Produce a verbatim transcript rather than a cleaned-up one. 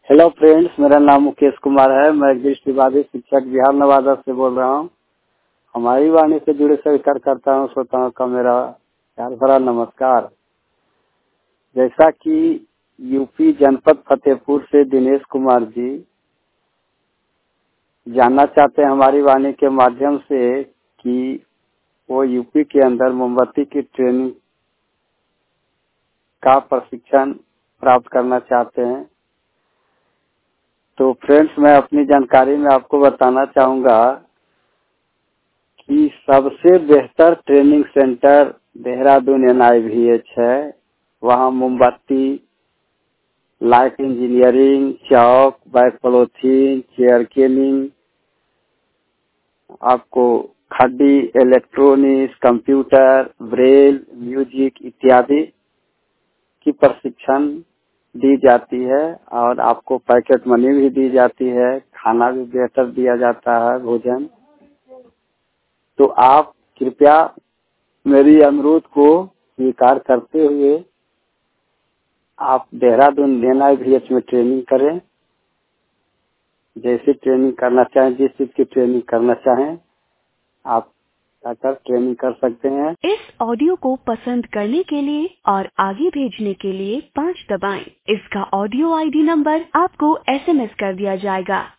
Hello friends, मेरा नाम मुकेश कुमार है। मैं एक दृष्टिबाधित शिक्षक बिहार नवादा से बोल रहा हूँ। हमारी वाणी से जुड़े सभी कार्यकर्ताओं श्रोताओं का मेरा प्यार भरा नमस्कार। जैसा कि यूपी जनपद फतेहपुर से दिनेश कुमार जी जानना चाहते हैं हमारी वाणी के माध्यम से कि वो यूपी के अंदर मोमबत्ती की ट्रेनिंग का प्रशिक्षण प्राप्त करना चाहते हैं। तो फ्रेंड्स, मैं अपनी जानकारी में आपको बताना चाहूँगा कि सबसे बेहतर training centre Dehradun N I V H है। वहाँ मोमबत्ती, लाइट इंजीनियरिंग, चौक, बैक पॉलीथीन, चेयर केनिंग, आपको खड्डी, इलेक्ट्रॉनिक्स, कंप्यूटर, ब्रेल, म्यूजिक इत्यादि की प्रशिक्षण दी जाती है और आपको पैकेट मनी भी दी जाती है। खाना भी बेहतर दिया जाता है, भोजन। तो आप कृपया मेरी अनुरोध को स्वीकार करते हुए आप Dehradun N I V H में ट्रेनिंग करें। जैसे ट्रेनिंग करना चाहें, जिस चीज की ट्रेनिंग करना चाहें, आप जाकर ट्रेनिंग कर सकते हैं। इस ऑडियो को पसंद करने के लिए और आगे भेजने के लिए पाँच दबाएं। इसका ऑडियो आई डी नंबर आपको एस एम एस कर दिया जाएगा।